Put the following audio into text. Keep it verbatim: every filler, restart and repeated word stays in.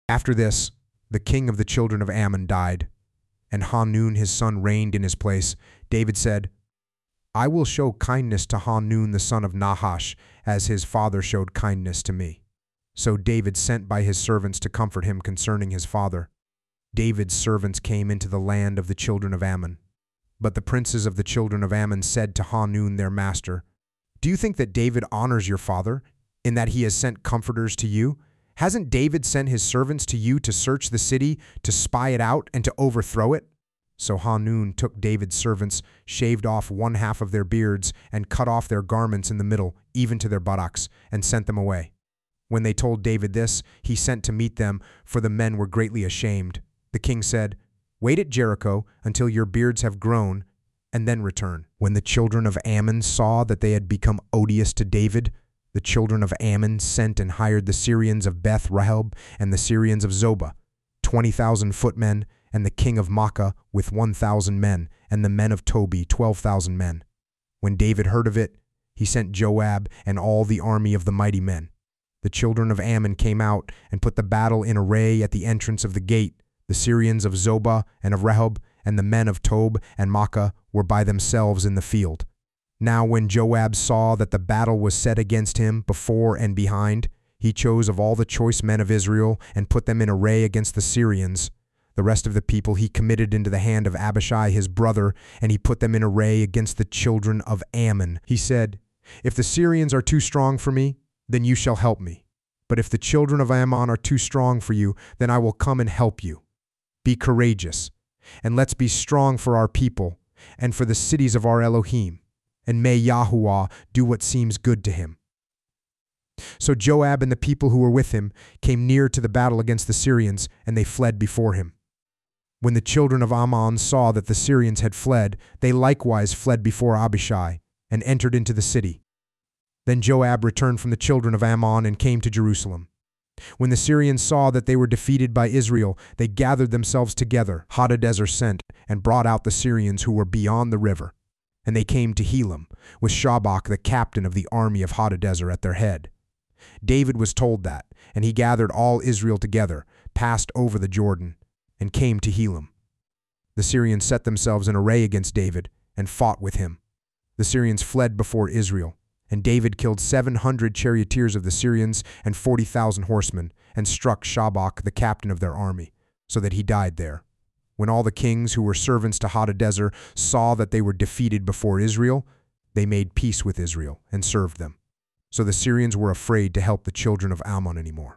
After this, the king of the children of Ammon died, and Hanun his son reigned in his place. David said, I will show kindness to Hanun the son of Nahash, as his father showed kindness to me. So David sent by his servants to comfort him concerning his father. David's servants came into the land of the children of Ammon. But the princes of the children of Ammon said to Hanun their master, Do you think that David honors your father, in that he has sent comforters to you? Hasn't David sent his servants to you to search the city, to spy it out, and to overthrow it? So Hanun took David's servants, shaved off one half of their beards, and cut off their garments in the middle, even to their buttocks, and sent them away. When they told David this, he sent to meet them, for the men were greatly ashamed. The king said, Wait at Jericho until your beards have grown, and then return. When the children of Ammon saw that they had become odious to David, the children of Ammon sent and hired the Syrians of Beth Rehob and the Syrians of Zobah, twenty thousand footmen, and the king of Makkah with one thousand men, and the men of Tobi twelve thousand men. When David heard of it, he sent Joab and all the army of the mighty men. The children of Ammon came out and put the battle in array at the entrance of the gate. The Syrians of Zobah and of Rehob and the men of Tob and Makkah were by themselves in the field. Now when Joab saw that the battle was set against him before and behind, he chose of all the choice men of Israel and put them in array against the Syrians. The rest of the people he committed into the hand of Abishai his brother, and he put them in array against the children of Ammon. He said, If the Syrians are too strong for me, then you shall help me. But if the children of Ammon are too strong for you, then I will come and help you. Be courageous, and let's be strong for our people and for the cities of our Elohim, and may Yahuwah do what seems good to him. So Joab and the people who were with him came near to the battle against the Syrians, and they fled before him. When the children of Ammon saw that the Syrians had fled, they likewise fled before Abishai, and entered into the city. Then Joab returned from the children of Ammon and came to Jerusalem. When the Syrians saw that they were defeated by Israel, they gathered themselves together. Hadadezer sent and brought out the Syrians who were beyond the river. And they came to Helam, with Shabach the captain of the army of Hadadezer at their head. David was told that, and he gathered all Israel together, passed over the Jordan, and came to Helam. The Syrians set themselves in array against David, and fought with him. The Syrians fled before Israel. And David killed seven hundred charioteers of the Syrians and forty thousand horsemen, and struck Shabach the captain of their army, so that he died there. When all the kings who were servants to Hadadezer saw that they were defeated before Israel, they made peace with Israel and served them. So the Syrians were afraid to help the children of Ammon anymore.